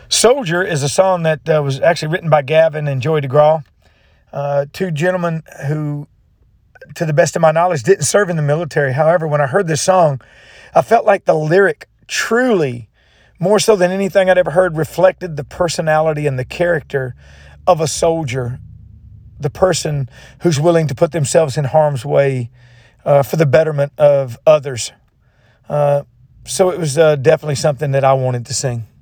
Soldier is a song that was actually written by Gavin and Joey DeGraw, two gentlemen who, to the best of my knowledge, didn't serve in the military. However, when I heard this song, I felt like the lyric truly, more so than anything I'd ever heard, reflected the personality and the character of a soldier, the person who's willing to put themselves in harm's way for the betterment of others. So it was definitely something that I wanted to sing.